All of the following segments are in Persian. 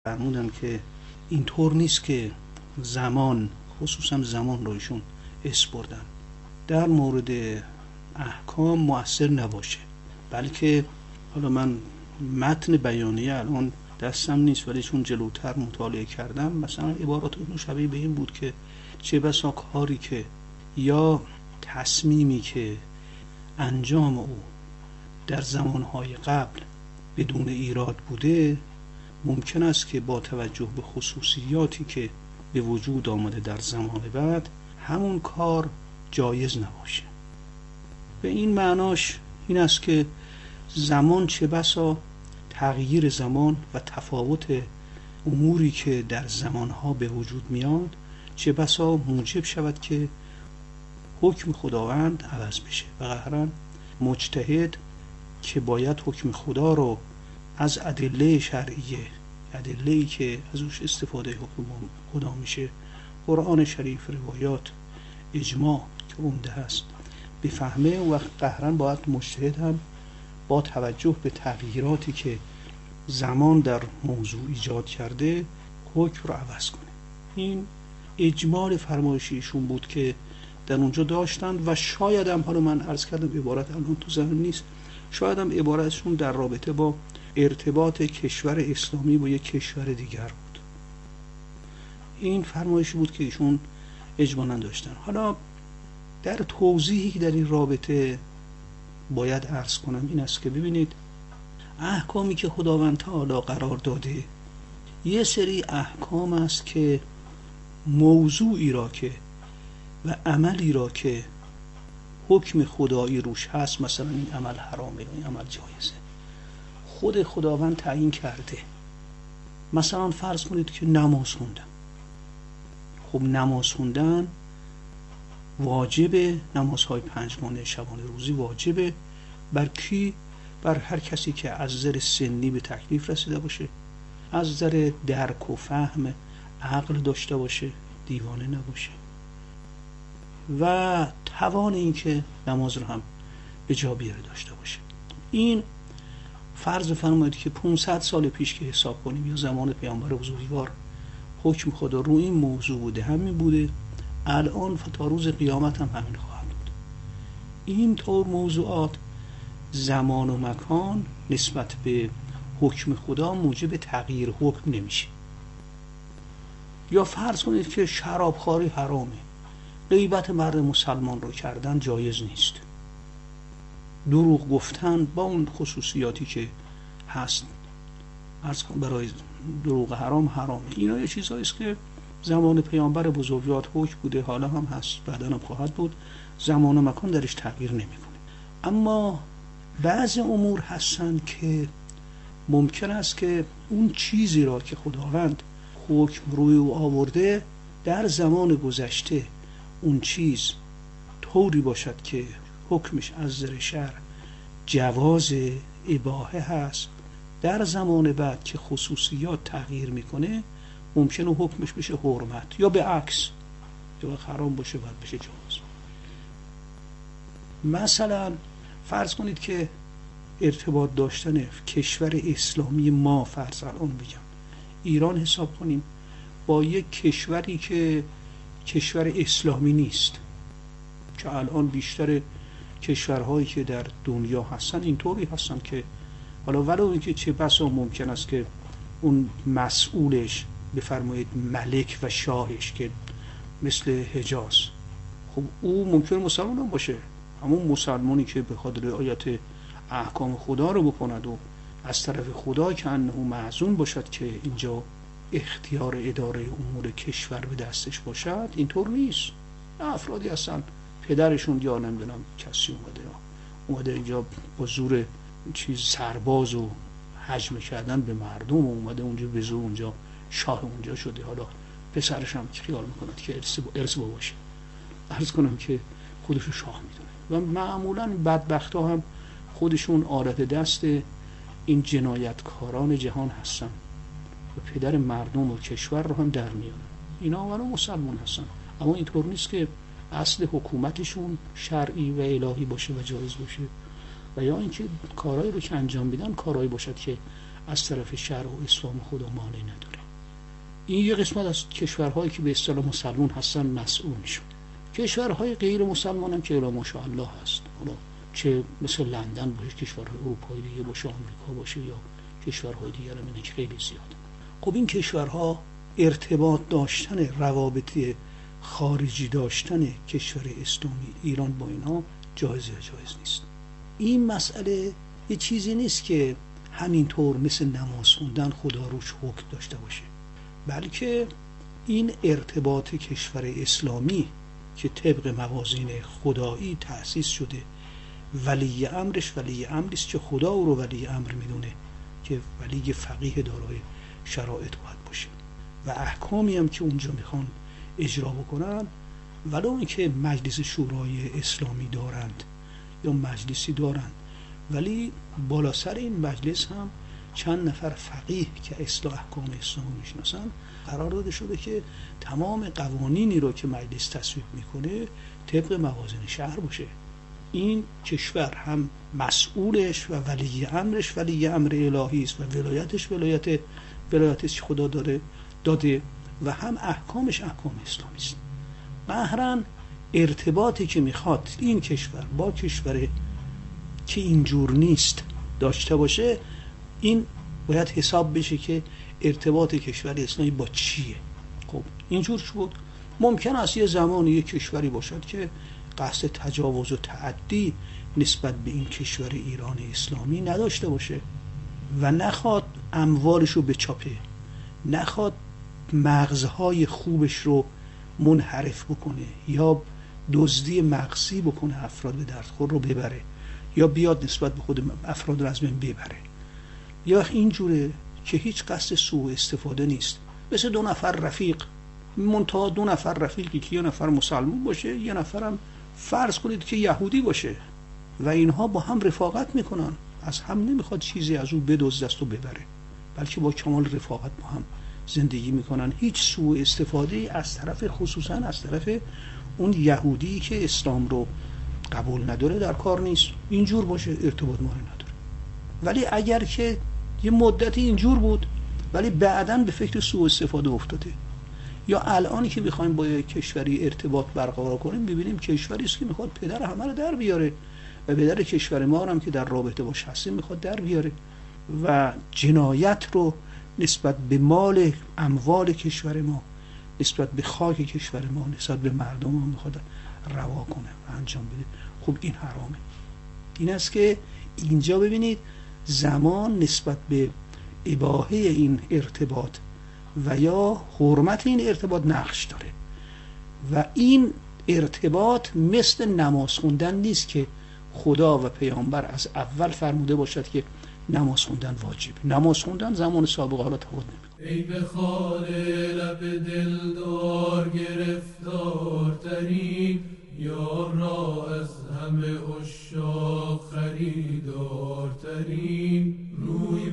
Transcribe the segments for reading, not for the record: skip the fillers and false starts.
فرمودن که اینطور نیست که زمان، خصوصا زمان رو ایشون اسپردن، در مورد احکام مؤثر نباشه، بلکه حالا من متن بیانیه الان دستم نیست ولی چون جلوتر مطالعه کردم مثلا عبارات اون شبیه به این بود که چه بسا کاری که یا تصمیمی که انجام او در زمانهای قبل بدون ایراد بوده ممکن است که با توجه به خصوصیاتی که به وجود آمده در زمان بعد همون کار جایز نباشه. به این معناش این است که زمان چه بسا تغییر زمان و تفاوت اموری که در زمانها به وجود میاد چه بسا موجب شود که حکم خداوند عوض بشه و قهرا مجتهد که باید حکم خدا رو از ادله شرعیه، ادله‌ای که از اوش استفاده حکم خدا میشه، قرآن شریف، روایات، اجماع که عمده هست بفهمه و قهرا باید مجتهد هم با توجه به تغییراتی که زمان در موضوع ایجاد کرده حکم رو عوض کنه. این اجمال فرمایشیشون بود که در اونجا داشتند و شاید هم حالا من عرض کردم عبارت الان تو ذهنم نیست، شاید هم عبارتشون در رابطه با ارتباط کشور اسلامی با یک کشور دیگر بود. این فرمایشی بود که ایشون اجمالاً داشتن. حالا در توضیحی که در این رابطه باید عرض کنم این است که ببینید احکامی که خداوند تعالی قرار داده یه سری احکام است که موضوعی را که و عملی را که حکم خدایی روش هست، مثلا این عمل حرامه این عمل جایزه، خود خداوند تعیین کرده. مثلا فرض کنید که نماز خوندن، خب نماز خوندن واجبه، نمازهای پنجگانه شبانه روزی واجبه بر کی؟ بر هر کسی که از نظر سنی به تکلیف رسیده باشه، از نظر درک و فهم عقل داشته باشه، دیوانه نباشه و توان این که نماز رو هم به جا بیاره داشته باشه. این فرض فرمایید که 500 سال پیش که حساب کنیم یا زمان پیامبر بزرگوار حکم خدا رو این موضوع بوده، همین بوده، الان تا روز قیامت هم همین خواهد بود. این طور موضوعات زمان و مکان نسبت به حکم خدا موجب تغییر حکم نمیشه. یا فرض کنید که شرابخواری حرامه، غیبت مرد مسلمان رو کردن جایز نیست، دروغ گفتن با اون خصوصیاتی که هست برای دروغ حرامه. اینا یه چیزایی است که زمان پیامبر بزرگوار حکم بوده، حالا هم هست، بعدا هم خواهد بود، زمان و مکان درش تغییر نمیکنه. اما بعضی امور هستن که ممکن است که اون چیزی را که خداوند حکم روی او آورده در زمان گذشته اون چیز طوری باشد که حکمش از نظر شرع جواز اباحه هست، در زمان بعد که خصوصیات تغییر میکنه ممکنه حکمش بشه حرمت یا به عکس یا حرام باشه بعد بشه جواز. مثلا فرض کنید که ارتباط داشتن کشور اسلامی ما، فرض الان بگم ایران حساب کنیم، با یک کشوری که کشور اسلامی نیست، که الان بیشتر کشورهایی که در دنیا هستن اینطوری هستن که حالا ولو اینکه چه بسا ممکن است که اون مسئولش بفرمایید ملک و شاهش که مثل حجاز، خب او ممکن مسلمان هم باشه، همون مسلمانی که بخواد رعایت احکام خدا رو بکند و از طرف خدا که انه معزون باشد که اینجا اختیار اداره امور کشور به دستش باشد، اینطور نیست. افرادی هستن پدرشون یا نمیدونم کسی اومده اینجا با زور چیز سرباز و هجمه کردن به مردم و اومده اونجا به زور اونجا شاه اونجا شده، حالا پسرش هم خیال میکند که ارث باشه، عرض کنم که خودشو شاه میدونه. و معمولا بدبخت ها هم خودشون آلت دست این جنایتکاران جهان هستن و پدر مردم و کشور رو هم در میارن. اینا ولو مسلمان هستن اما اینطور نیست که اصل حکومتشون شرعی و الهی باشه و جایز باشه، و یا اینکه کارهایی رو که انجام میدن کارهایی باشد که از طرف شرع و اسلام خدا مانع نداره. این یه قسمت از کشورهایی که به اصطلاح مسلمان هستن مسئول میشن. کشورهای غیر مسلمان هم که الا ماشاءالله هست، حالا چه مثل لندن باشه، کشورهای اروپایی دیگه باشه، آمریکا باشه، یا کشورهای دیگر هم اینه که خیلی زیاده. خب این کشورها ارتباط داشتن، روابط خارجی داشتن کشور اسلامی ایران با اینها جایز یا جایز نیست. این مسئله یه چیزی نیست که همینطور مثل نماز خوندن خدا روش حکم داشته باشه، بلکه این ارتباط کشور اسلامی که طبق موازین خدایی تأسیس شده، ولی امرش ولی امری است که خدا او رو ولی امر میدونه که ولی فقیه دارای شرایط باید باشه و احکامی هم که اونجا میخوان اجرا بکنن، ولو اینکه مجلس شورای اسلامی دارند یا مجلسی دارند، ولی بالا سر این مجلس هم چند نفر فقیه که اصلاح احکام اسلامی میشناسن قرار داده شده که تمام قوانینی رو که مجلس تصویب میکنه طبق موازین شهر باشه. این کشور هم مسئولش و ولی امرش ولی امر الهی است و ولایتش ولایتی است که خدا داده و هم احکامش احکام اسلامی است. بهرن ارتباطی که میخواد این کشور با کشور که اینجور نیست داشته باشه، این باید حساب بشه که ارتباط کشور اسلامی با چیه. خب اینجور شد. ممکن است یه زمانی یه کشوری باشد که قصد تجاوز و تعدی نسبت به این کشور ایران اسلامی نداشته باشه و نخواد اموالش رو بچاپه، نخواد مغزهای خوبش رو منحرف بکنه یا دزدی مغزی بکنه، افراد به دردخور رو ببره یا بیاد نسبت به خود افراد رو از بین ببره، یا اینجوره که هیچ قصد سوء استفاده نیست. مثل دو نفر رفیق، منتها دو نفر رفیقی که یه نفر مسلمان باشه، یه نفرم فرض کنید که یهودی باشه و اینها با هم رفاقت میکنن، از هم نمیخواد چیزی از او بدزده است و ببره، بلکه با کمال رفاقت با هم زندگی میکنن. هیچ سوء استفاده از طرف، خصوصا از طرف اون یهودی که اسلام رو قبول نداره در کار نیست. اینجور باشه ارتباط ما نداره. ولی اگر که یه مدتی اینجور بود ولی بعداً به فکر سوء استفاده افتاده، یا الانی که میخوایم با کشوری ارتباط برقرار کنیم ببینیم کشوری است که میخواد پدر همه رو در بیاره و پدر کشور ما هم که در رابطه باش هستیم میخواد در بیاره و جنایت رو نسبت به مال اموال کشور ما، نسبت به خاک کشور ما، نسبت به مردم ما میخواد روا کنه و انجام بده. خب این حرامه. این است که اینجا ببینید زمان نسبت به اباحه این ارتباط و یا حرمت این ارتباط نقش داره و این ارتباط مثل نماز خوندن نیست که خدا و پیامبر از اول فرموده باشد که نماز خوندن واجبه. نماز خوندن زمان سابق حالا تفاوت نمیکنه. ای به خال لب دلدار گرفتار ترین، یار را از همه عشاق خریدار ترین، روی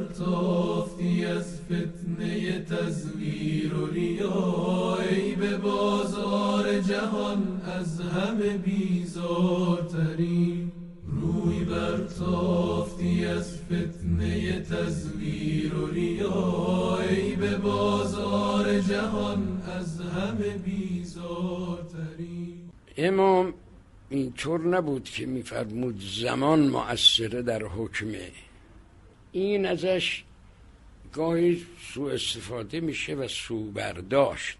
برتافتی از فتنه تزویر و ریا، ای به بازار جهان از همه بیزار ترین، روی برتافتی از فتنه تزویر و ریا، ای به بازار جهان از همه بیزار ترین. امام اینطور نبود که میفرمود زمان مؤثره در حکمه. این ازش گاهی سوء استفاده میشه و سوء برداشت.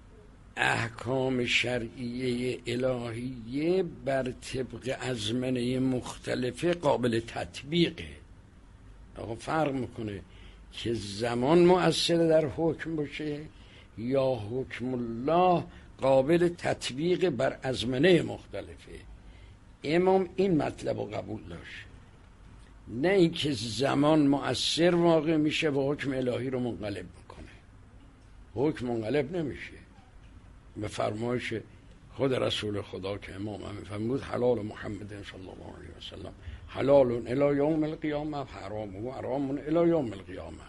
احکام شرعیه الهیه بر طبق ازمنه مختلفه قابل تطبیقه. آقا فرق میکنه که زمان مؤثر در حکم باشه یا حکم الله قابل تطبیق بر ازمنه مختلفه. امام این مطلب رو قبول داشت، نه اینکه زمان مؤثر واقع میشه و حکم الهی رو منقلب میکنه. حکم منقلب نمیشه. به فرمایش خود رسول خدا که امام هم فرمود حلال محمد صلی الله علیه و سلم حلال الی یوم القیامه، حرام الی یوم القیامه.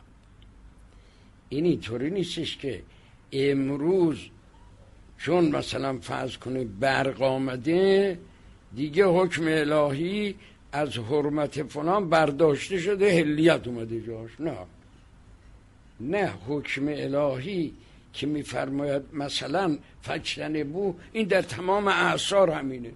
این اینطوری نیستش که امروز چون مثلا فرض کنید برق آمده دیگه حکم الهی از حرمت فلان برداشته شده حلیت اومده جاش. نه حکم الهی که میفرماید مثلا فجتنبوه، این در تمام اعصار همینه.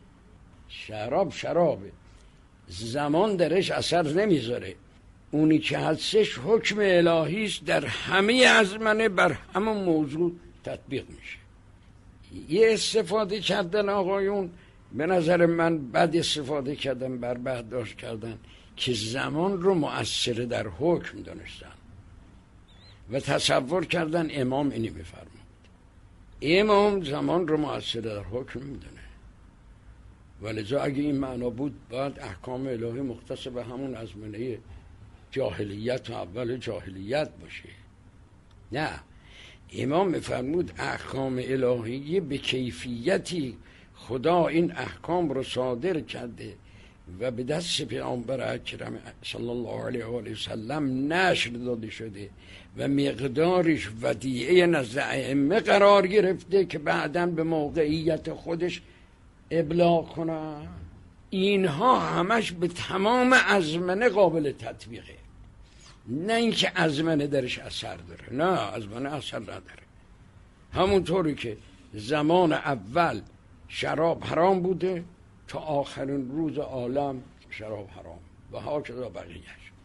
شرابه، زمان درش اثر نمیذاره، اونی که هستش حکم الهی است، در همه ازمنه بر همون موضوع تطبیق میشه. یه استفاده کردن آقایون به نظر من بد استفاده کردن، برداشت کردن که زمان رو مؤثر در حکم دانستن و تصور کردن امام اینی میفرماد. امام زمان رو مؤثر در حکم میدونه، ولذا اگه این معنا بود باید احکام الهی مختص به همون ازمنه جاهلیت و اول جاهلیت باشه. نه، امام میفرمود احکام الهی به کیفیتی خدا این احکام رو صادر کرده و به دست پیامبر اکرم صلی الله علیه و آله و سلم نشر داده شده و مقدارش ودیعه نزد ائمه قرار گرفته که بعداً به موقعیت خودش ابلاغ کنن. اینها همش به تمام ازمنه قابل تطبیقه، نه اینکه ازمنه درش اثر داره. نه، ازمنه اثر نداره. همونطوری که زمان اول شراب حرام بوده تا آخرین روز عالم شراب حرام و ها کذا بقیهش.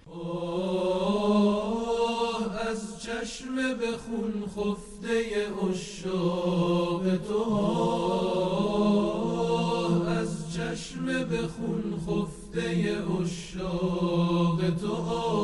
از چشم به خون خفته عشاق تو، از چشم به خون خفته عشاق تو،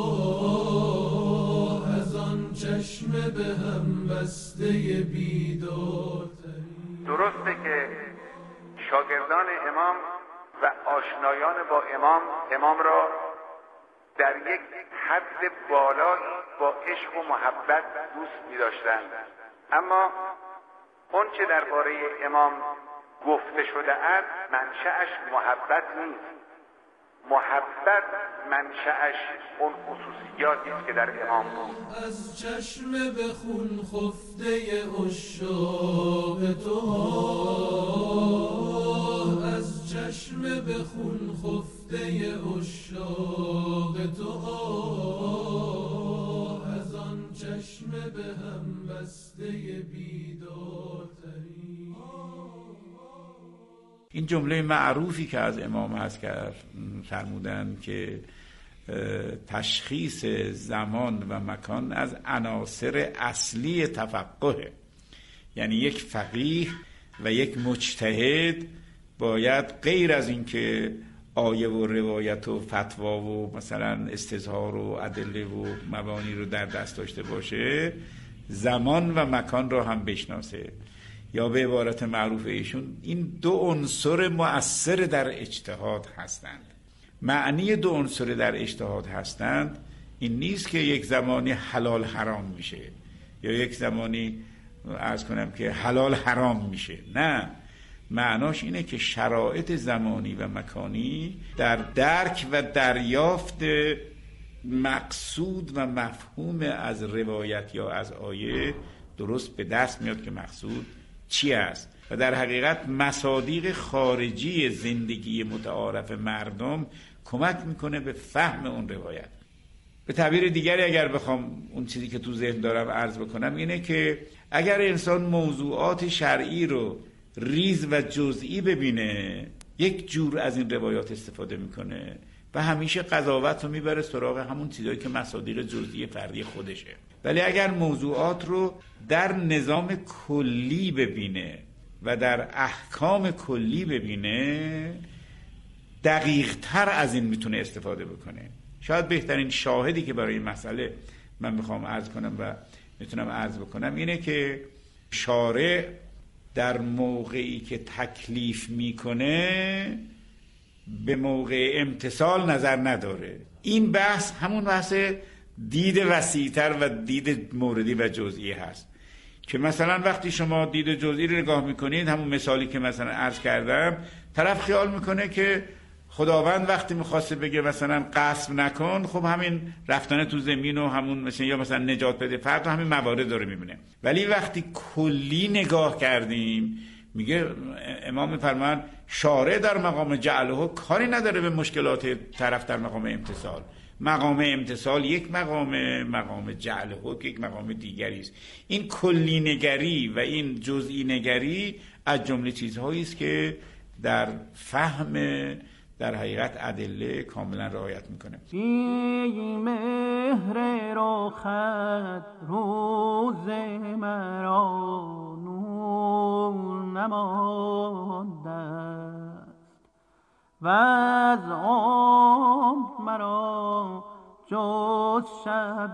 از آن چشم به هم بسته بیدارتری. درسته که شاگردان امام و آشنایان با امام را در یک حد بالایی با عشق و محبت دوست می داشتند، اما اون چه درباره امام گفته شده است منشأش محبت نیست. محبت منشأش اون خصوصیاتی است که در امام بود. از چشم به خون خفته عشاق تو، از چشم به خون خفته عشاق تو، از آن چشم به هم بسته بیدارتری. این جمله معروفی که از امام هست که فرمودن که تشخیص زمان و مکان از عناصر اصلی تفقهه، یعنی یک فقیه و یک مجتهد باید غیر از این که آیه و روایت و فتوا و مثلا استظهار و ادله و مبانی رو در دست داشته باشه، زمان و مکان رو هم بشناسه. یا به عبارت معروف ایشون این دو عنصر مؤثر در اجتهاد هستند. معنی دو عنصر در اجتهاد هستند این نیست که یک زمانی حلال حرام میشه یا یک زمانی عرض کنم که حلال حرام میشه. نه، معناش اینه که شرایط زمانی و مکانی در درک و دریافت مقصود و مفهوم از روایت یا از آیه درست به دست میاد که مقصود چی است و در حقیقت مصادیق خارجی زندگی متعارف مردم کمک میکنه به فهم اون روایت. به تعبیر دیگری اگر بخوام اون چیزی که تو ذهن دارم عرض بکنم اینه که اگر انسان موضوعات شرعی رو ریز و جزئی ببینه یک جور از این روایات استفاده میکنه و همیشه قضاوت رو میبره سراغ همون چیزایی که مصادیق جزئی فردی خودشه. ولی اگر موضوعات رو در نظام کلی ببینه و در احکام کلی ببینه دقیق تر از این میتونه استفاده بکنه. شاید بهترین شاهدی که برای این مسئله من میخوام عرض کنم و میتونم عرض بکنم اینه که شارع در موقعی که تکلیف میکنه به موقع امتثال نظر نداره. این بحث همون بحث دید وسیع‌تر و دید موردی و جزئی هست که مثلا وقتی شما دید جزئی رو نگاه میکنید، همون مثالی که مثلا عرض کردم، طرف خیال میکنه که خداوند وقتی میخواسته بگه مثلا غصب نکن، خب همین رفتن تو زمین و همون مثلا یا مثلا نجات بده فرد و همین موارد داره میبینه. ولی وقتی کلی نگاه کردیم میگه امام میفرمان شارع در مقام جعله کاری نداره به مشکلات طرف در مقام امتثال. مقام امتثال یک مقام جعله یک مقام دیگری است. این کلی نگری و این جزئی نگری از جمله چیزهایی است که در فهم در حقیقت ادله کاملا رعایت میکنه. بی مهر رخت روز مرا نور نمانده است و از عمر مرا جز شب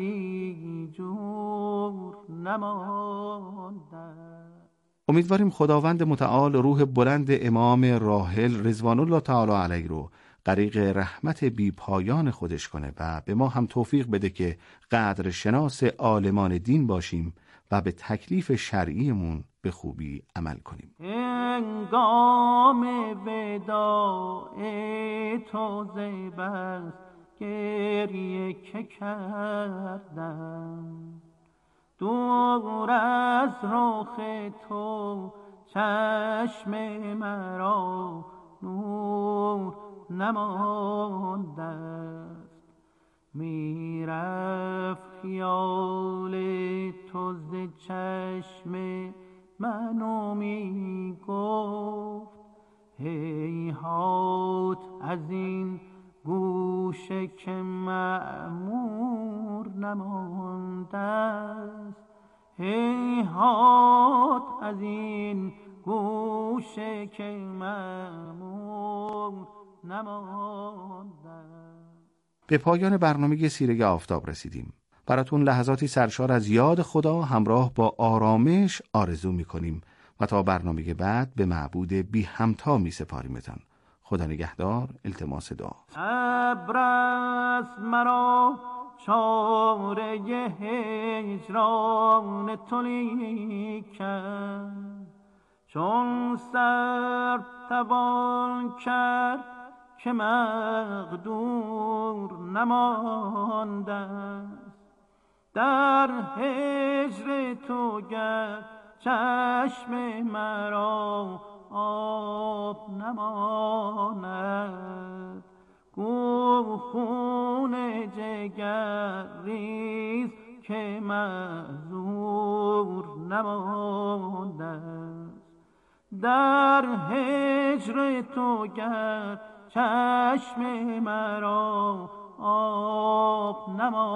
دیجور نمانده است. امیدواریم خداوند متعال روح بلند امام راحل رضوان الله تعالی علیه رو غریق رحمت بی پایان خودش کنه و به ما هم توفیق بده که قدر شناس عالمان دین باشیم و به تکلیف شرعیمون به خوبی عمل کنیم. هنگام وداع تو زیبست گریه که کردم، دور از رخ تو چشم مرا نور نمانده است. میرفت خیال تو ز چشم من و میگفت هیهات از این گوشه که معمور نمانده است. هیهات از این گوشه که معمور نمانده است. به پایان برنامه سیره آفتاب رسیدیم. براتون لحظاتی سرشار از یاد خدا همراه با آرامش آرزو می‌کنیم و تا برنامه بعد به معبود بی همتا می‌سپاریمتان. خدا نگهدار. التماس دعا. ابر است مرا چاره هجران تو لیکن، چون سر توان کرد که مقدور نمانده است. در هجر تو گر چشم مرا آب نماند، گو خون جگر ریز که معذور نمانده است. در هجر تو گر چشم مرا آب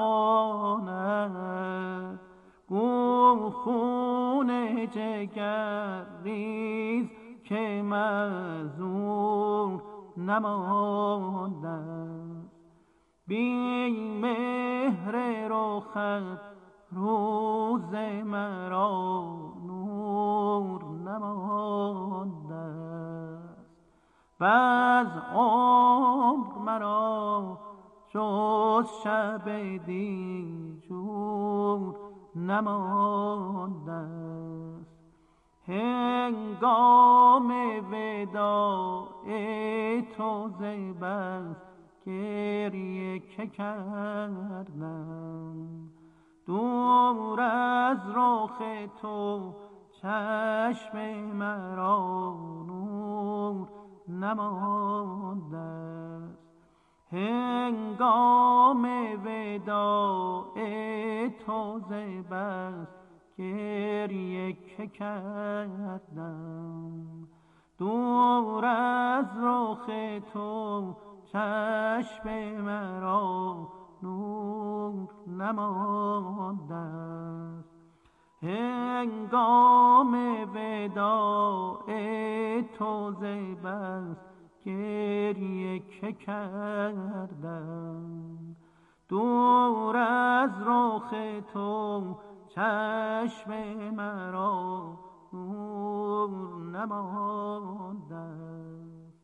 نماند، گو خون جگر ریز که معذور نمانده است. بی مهر رخت روز مرا نور نمانده است و از عمر مرا جز شب دیجور نمانده است. هنگام وداع تو زیبست گریه که کردم، دور از رخ تو چشم مرا نور نمانده است. هنگام وداع تو زیبست گریه که کردم، دور از رخ تو چشم مرا نور نمانده است. هنگام وداع تو زیبست گریه که کردم، دور از رخ تو چشم مرا نور نمانده است.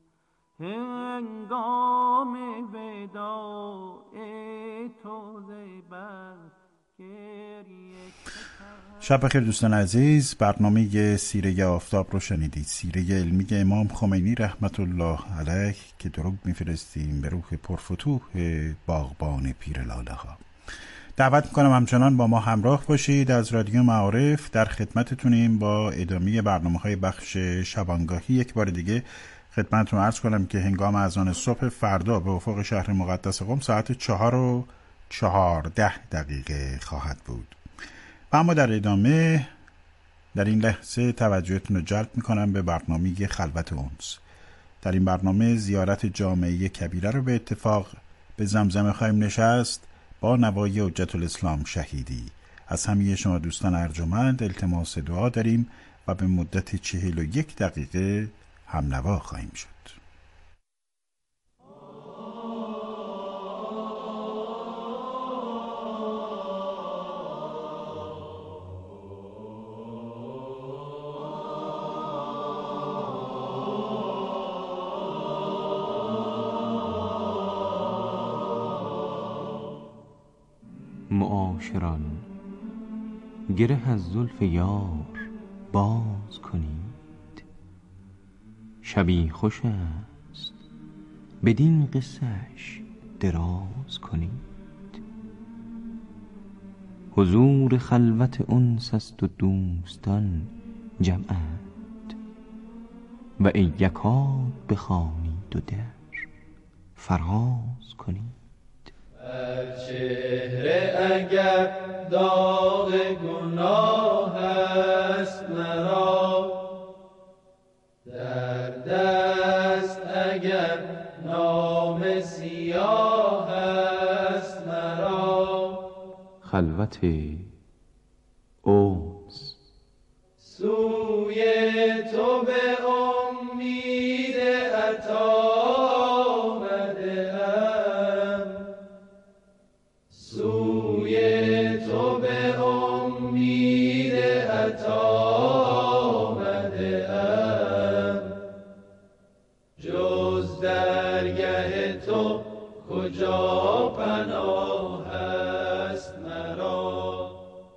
هنگام وداع تو زیبست گریه که شب بخیر دوستان عزیز. برنامه سیره آفتاب رو شنیدید. سیره علمی امام خمینی رحمت الله علیه که درود میفرستیم به روح پرفتوح باغبان پیر لاله ها. دعوت میکنم همچنان با ما همراه باشید. از رادیو معارف در خدمتتونیم با ادامه برنامه‌های بخش شبانگاهی. یک بار دیگه خدمتتون عرض کنم که هنگام اذان صبح فردا به افق شهر مقدس قم ساعت 4:14 خواهد بود. و اما در ادامه در این لحظه توجهتون رو جلب میکنم به برنامه خلوت اونس. در این برنامه زیارت جامعه کبیره رو به اتفاق به زمزمه خواهیم نشست با نوای حجت الاسلام شهیدی. از همه شما دوستان ارجمند التماس دعا داریم و به مدت 41 دقیقه هم نوا خواهیم شد. معاشران گره از زلف یار باز کنید، شبی خوش است بدین قصه‌اش دراز کنید. حضور خلوت انس است و دوستان جمعند، و ای یکاد بخوانید و در فراز کنید. چهره اگر داغ گناه است مرا، در دست اگر نام سیاه است مرا، خلوت انس سوی تو به امید عطا کجا پناه است مرا،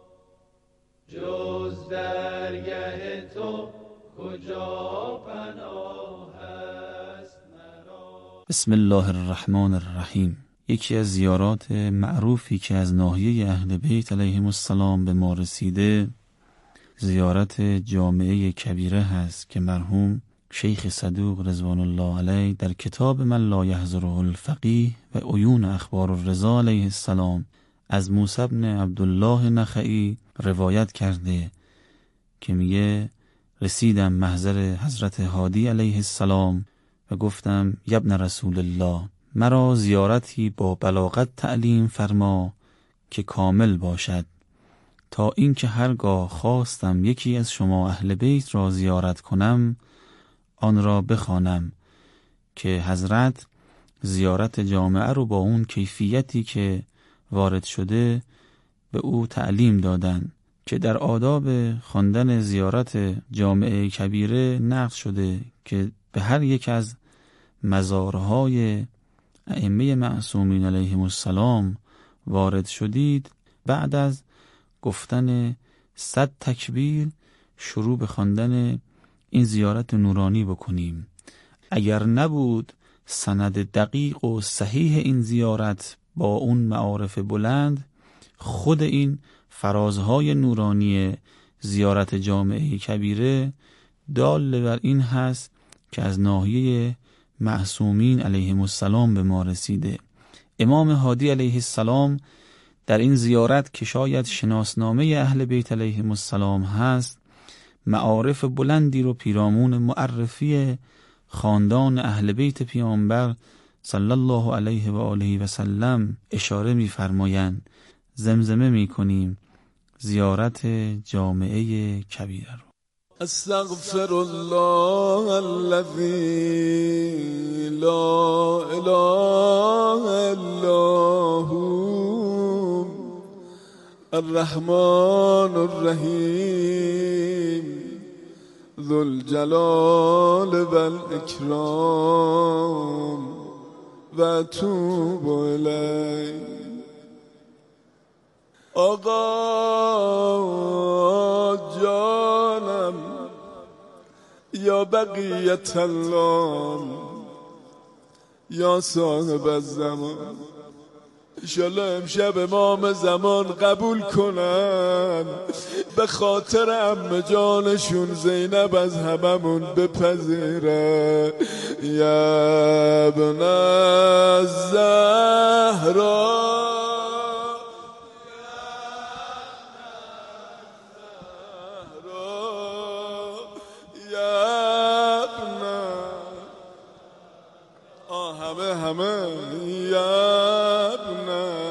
جز درگه تو کجا پناه است مرا. بسم الله الرحمن الرحیم. یکی از زیارات معروفی که از ناحیه اهل بیت علیهم السلام به ما رسیده زیارت جامعه کبیره هست که مرحوم شیخ صدوق رضوان الله علیه در کتاب من لا یحضره الفقیه و عیون اخبار الرضا علیه السلام از موسی بن عبدالله نخعی روایت کرده که میگه رسیدم محضر حضرت هادی علیه السلام و گفتم یبن رسول الله، مرا زیارتی با بلاغت تعلیم فرما که کامل باشد، تا اینکه هرگاه خواستم یکی از شما اهل بیت را زیارت کنم آن را بخوانم که حضرت زیارت جامعه رو با اون کیفیتی که وارد شده به او تعلیم دادن که در آداب خواندن زیارت جامعه کبیره نقل شده که به هر یک از مزارهای ائمه معصومین علیهم السلام وارد شدید بعد از گفتن 100 تکبیر شروع به خواندن این زیارت نورانی بکنیم. اگر نبود سند دقیق و صحیح این زیارت با اون معارف بلند، خود این فرازهای نورانی زیارت جامعه کبیره دال بر این هست که از ناحیه معصومین علیهم السلام به ما رسیده. امام هادی علیه السلام در این زیارت که شاید شناسنامه اهل بیت علیهم السلام هست، معارف بلندی رو پیرامون معرفی خاندان اهل بیت پیامبر صلی الله علیه و آله و سلم اشاره می‌فرمایند. زمزمه می‌کنیم زیارت جامعه کبیره رو. استغفر الله الذي لا اله الا هو الرحمن الرحیم ذو الجلال والاکرام و اتوب الیه. آقا جانم یا بقیت الله یا صاحب الزمان انشالله امشب امام زمان قبول کنن، به خاطر عمه جانشون زینب از هممون بپذیره. یا ابن الزهرا همه یا ابن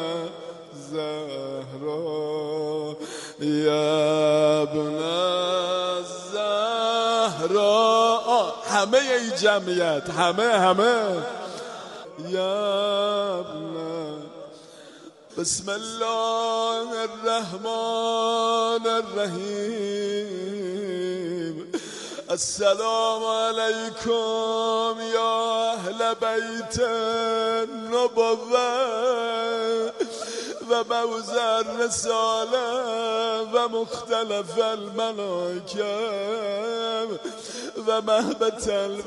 زهرا، یا ابن زهرا، همه ای جمعیت، همه یا ابن. بسم الله الرحمن الرحیم. السلام علیکم یا اهل بیت النبوة و موضع الرساله و مختلف الملائکه و مهبط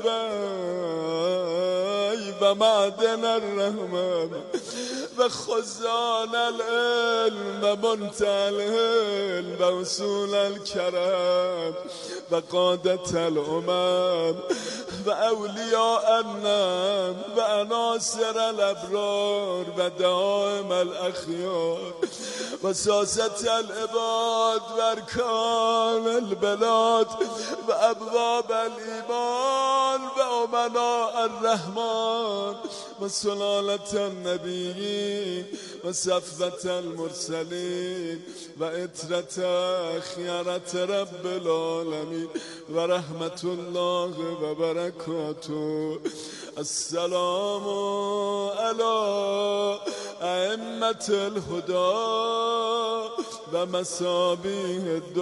الوحی و معدن الرحمه و خزان العلم و منتهى العلم و اصول الکرم و قادة الامم و اولیاء النعم و عناصر الابرار و دائم الاخیار و ساسة العباد و ارکان البلاد و ابواب الایمان و امناء الرحمن و سلالة النبیین و صفوة المرسلین و عطرة خیرة رب العالمین و رحمت الله و برکاته. السلام علی ائمة الهدى و مصابیح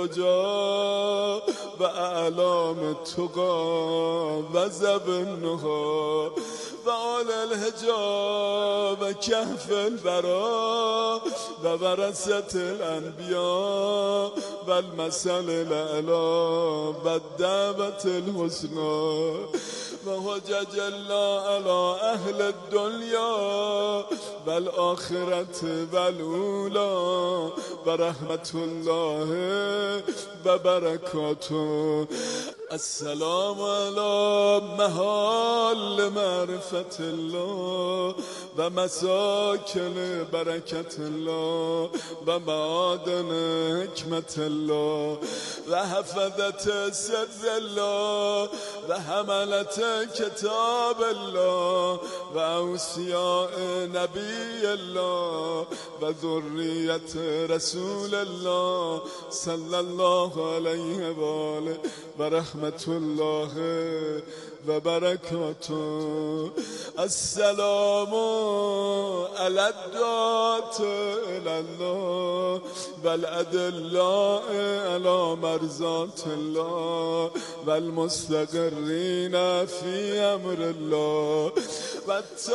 الدجا و اعلام التقى و ذوی النهى و آل الحجاب و کهف البرا و ورثة الانبیاء و المثل الاعلی و الدعوة الحسنى و حجج الله علی اهل الدنیا و الاخرة و الاولی و رحمت الله و برکاته. السلام علی محال معرفت الله و مساکن برکت الله و معادن حکمت الله و حفظت سر الله و حملت کتاب الله و اوصیاء نبی الله و ذریت رسول الله صلی الله علیه و آله و رحمت الله و برکاته. السلام علی الدعاة الی الله و الادلاء علی مرضات الله و المستقرین فی امر الله و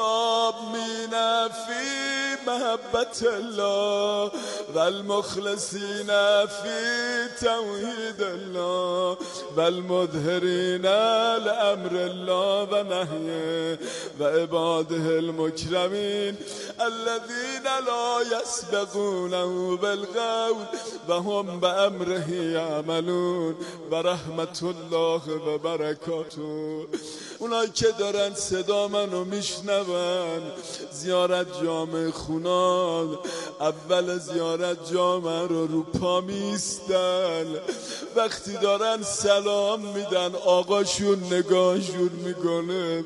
التامین فی محبت الله و المخلصین فی توحید الله و المظهرین لامر الله و نهیه و عباده المکرمین الذین لا یسبقونه بالقول و هم بامره یعملون و رحمت الله و برکاته. اونایی که دارن صدا منو میشنون زیارت جامع خونان اول زیارت جامع رو پا میستن، وقتی دارن سلام میدن آقاشون نگاهشون میکنه.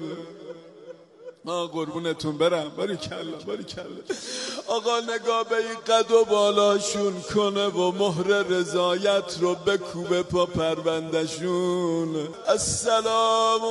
قربونتون برم، باریکلا. آقا نگاه به این قد و بالاشون کنه و مهر رضایت رو بکوبه پا پروندشون. السلام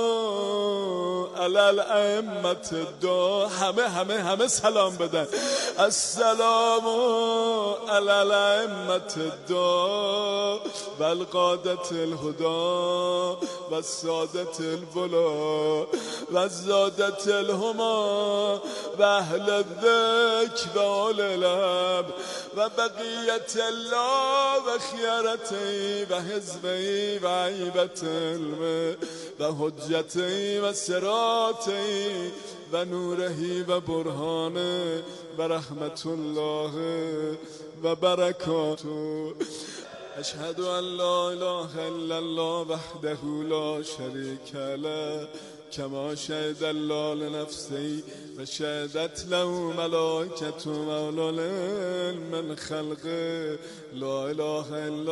علی الائمة الدا، همه سلام بدن. السلام علی الائمة الدا و القادة الهدى و السادة الولا و الزادة الهما و اهل الذک و آل الاب و بقیت الله و خیارتی و حزبی و عیبت علمه و حجتی و صراطی و نورهی و برهانه و رحمت الله و برکاته. اشهد ان لا اله الا الله وحده لا شریک له کما شهد الله لنفسه و شهدت له ملائکته و اولو العلم من خلقه لا اله الا